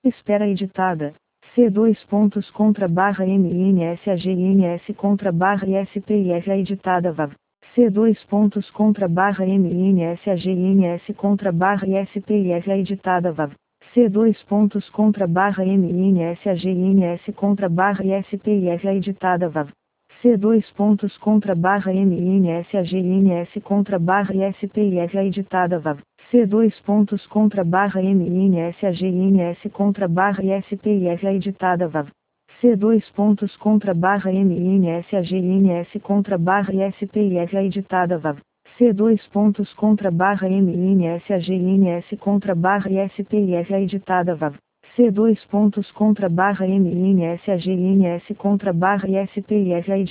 Espera editada. C dois pontos contra barra MINSAGINS contra barra ISPIF editada VAV. C dois pontos contra barra MINSAGINS contra barra ISPIF editada VAV. C dois pontos contra barra MINSAGINS contra barra ISPIF editada VAV. C dois pontos contra barra MINSAGINS contra barra ISPIF editada VAV. C dois pontos contra barra MINSAGINS contra barra ISPIF editada VAV. C dois pontos contra barra MINSAGINS contra barra ISPIF editada VAV. C dois pontos contra barra MINSAGINS contra barra ISPIF editada VAV. C dois pontos contra barra MINSAGINS contra barra ISPIF editada.